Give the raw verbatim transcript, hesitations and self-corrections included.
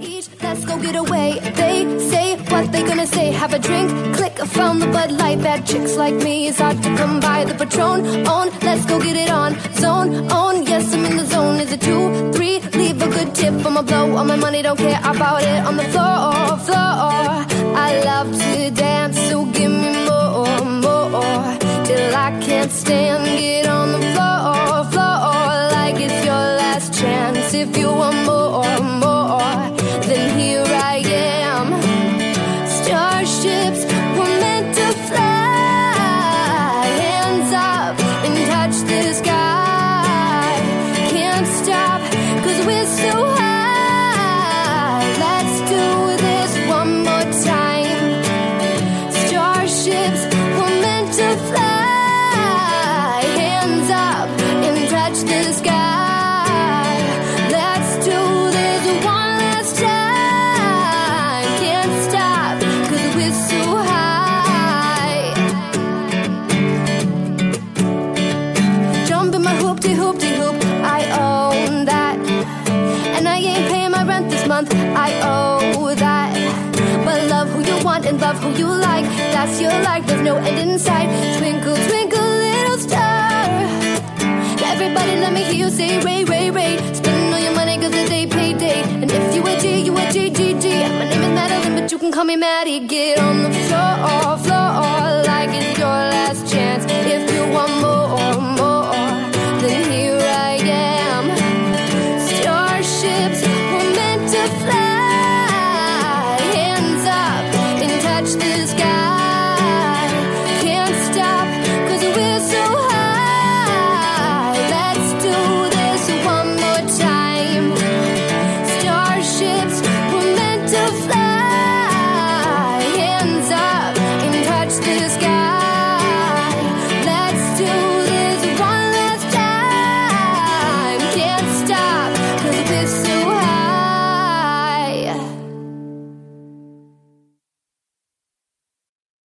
Each, let's go get away. They say what they gonna say. Have a drink, click, I found the Bud Light. Bad chicks like me, it's hard to come by. The Patron, on, let's go get it on. Zone, on, yes, I'm in the zone. Is it two, three, leave a good tip. I'ma blow all my money, don't care about it. On the floor, floor, I love to dance, so give me more, more. Till I can't stand, get on the floor, floor. Like it's your last chance. If you want more, more, then here I am. Starships were meant to fly. Hands up and touch the sky. Can't stop, cause we're so high. Let's do this one more time. Starships were meant to fly. Hands up and touch the sky. Let's do this one last time. Can't stop, cause we're so high. Jump in my hoop-de-hoop-de-hoop, I own that. And I ain't paying my rent this month, I owe that. But love who you want and love who you like. That's your life, there's no end in sight. Twinkle, twinkle, little star. Everybody let me hear you say Ray, Ray, Ray. Spending all your money cause it's a payday. And if you a G, you a G, G, G. My name is Madeline, but you can call me Maddie. Get on the floor, floor. Like it's your last chance. If you want more, more, then here I am. Starships were meant to fly. Hands up and touch the sky. Can't stop, cause we're so high. Let's do this one more time. Starships were meant to fly.